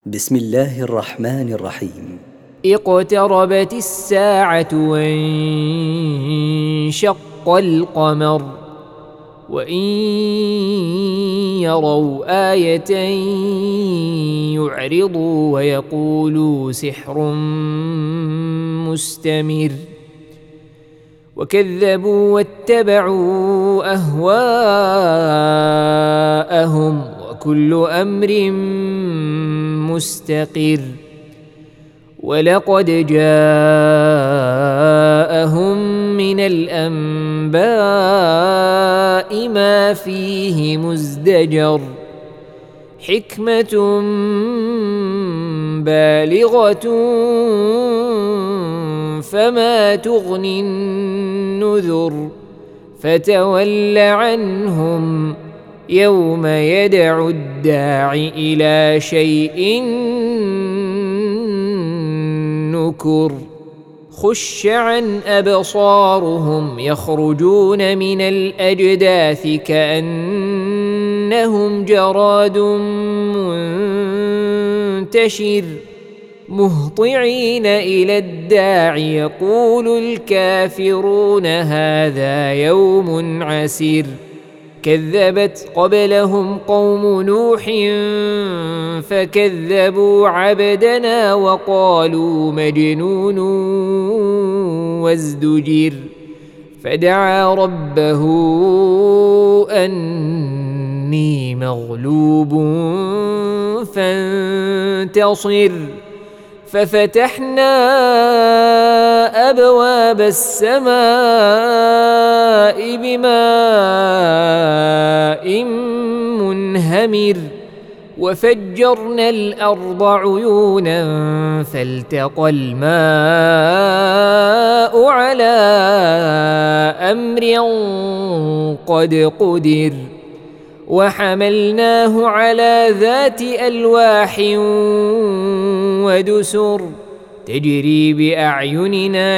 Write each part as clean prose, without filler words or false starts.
بسم الله الرحمن الرحيم. اقتربت الساعة وانشق القمر وإن يروا آية يعرضوا ويقولوا سحر مستمر وكذبوا واتبعوا أهواءهم وكل أمر مستقر ولقد جاءهم من الأنباء ما فيه مزدجر حكمة بالغة فما تغني النذر فتول عنهم يوم يدعو الداع إلى شيء نكر خش عن أبصارهم يخرجون من الأجداث كأنهم جراد منتشر مهطعين إلى الداع يقول الكافرون هذا يوم عسير كذبت قبلهم قوم نوح فكذبوا عبدنا وقالوا مجنون وازدجر فدعا ربه أني مغلوب فانتصر ففتحنا أبواب السماء بماء منهمر وفجرنا الأرض عيونا فالتقى الماء على أمر قد قدر وحملناه على ذات ألواح ودسر تجري بأعيننا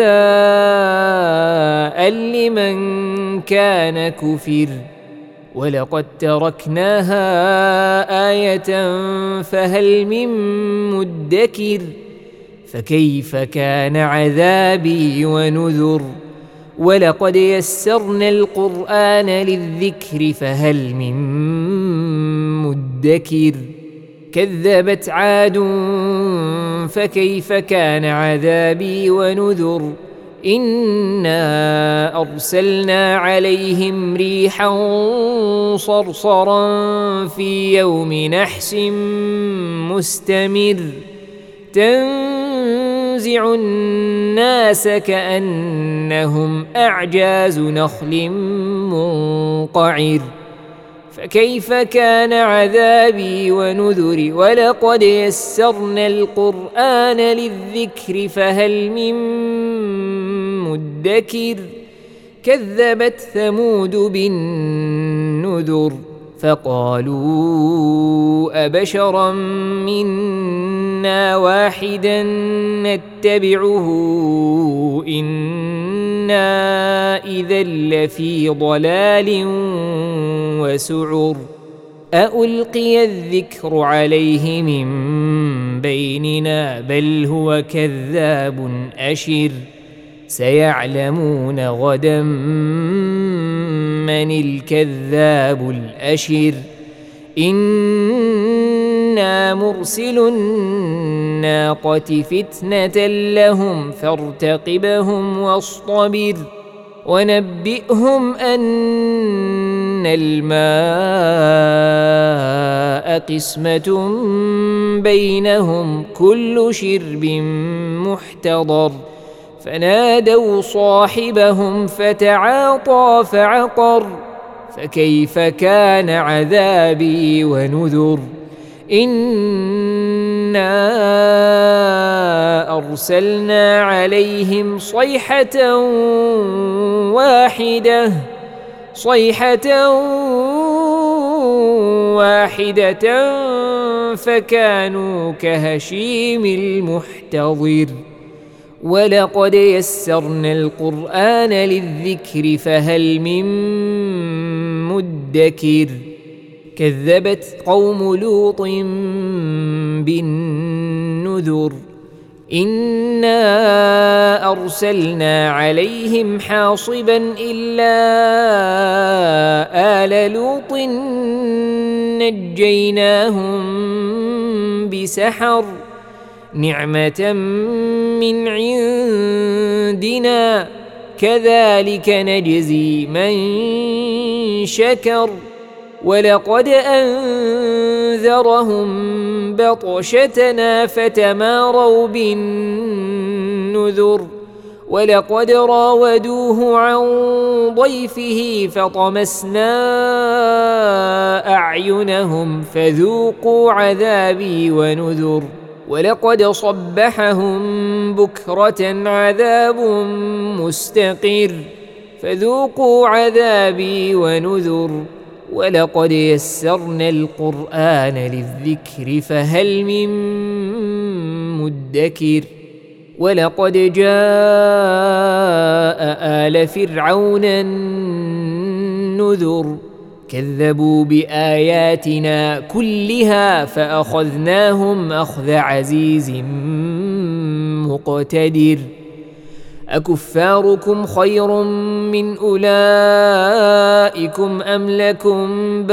جزاء لمن كان كفر ولقد تركناها آية فهل من مدكر فكيف كان عذابي ونذر ولقد يسرنا القرآن للذكر فهل من مدكر كذبت عاد فكيف كان عذابي ونذر إنا أرسلنا عليهم ريحا صرصرا في يوم نحس مستمر تنزع الناس كأنهم أعجاز نخل منقعر فكيف كان عذابي ونذر ولقد يسرنا القرآن للذكر فهل من مدكر كذبت ثمود بالنذر فقالوا أبشرا منا واحدا نتبعه إنا إذا لفي ضلال وسعر أألقي الذكر عليه من بيننا بل هو كذاب أشر سيعلمون غدا من الكذاب الأشر إنا مرسل الناقة فتنة لهم فارتقبهم واصطبر ونبئهم أن الماء قسمة بينهم كل شرب محتضر فنادوا صاحبهم فتعاطى فعقر فكيف كان عذابي ونذر إنا أرسلنا عليهم صيحة واحدة فكانوا كهشيم المحتضر ولقد يسرنا القرآن للذكر فهل من مدكر كذبت قوم لوط بالنذر إنا أرسلنا عليهم حاصبا إلا آل لوط نجيناهم بسحر نعمة من عندنا كذلك نجزي من شكر ولقد أنذرهم بطشتنا فتماروا بالنذر ولقد راودوه عن ضيفه فطمسنا أعينهم فذوقوا عذابي ونذر ولقد صبحهم بكرة عذاب مستقر فذوقوا عذابي ونذر ولقد يسرنا القرآن للذكر فهل من مدكر ولقد جاء آل فرعون النذر كذبوا بآياتنا كلها فأخذناهم أخذ عزيز مقتدر أكفاركم خير من أولئكم أم لكم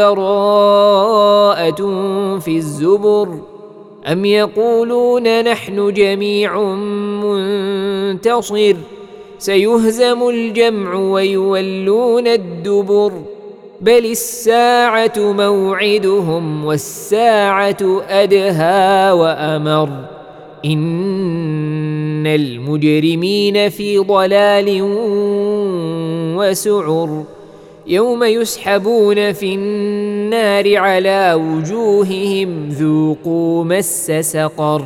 براءة في الزبر أم يقولون نحن جميع منتصر سيهزم الجمع ويولون الدبر بل الساعة موعدهم والساعة أدهى وأمر إن المجرمين في ضلال وسعر يوم يسحبون في النار على وجوههم ذوقوا مس سقر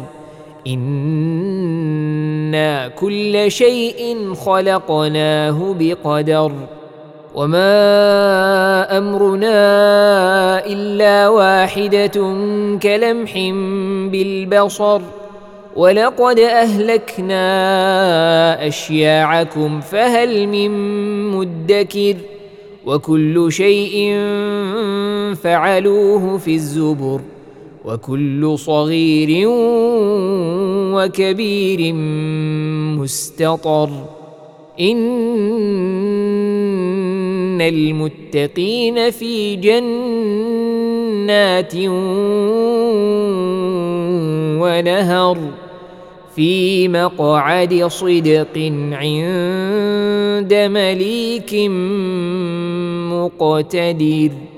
إنا كل شيء خلقناه بقدر وما أمرنا إلا واحدة كلمح بالبصر ولقد أهلكنا أشياعكم فهل من مدكر وكل شيء فعلوه في الزبر وكل صغير وكبير مستطر إن المتقين في جنات ونهر في مقعد صدق عند مليك مقتدر.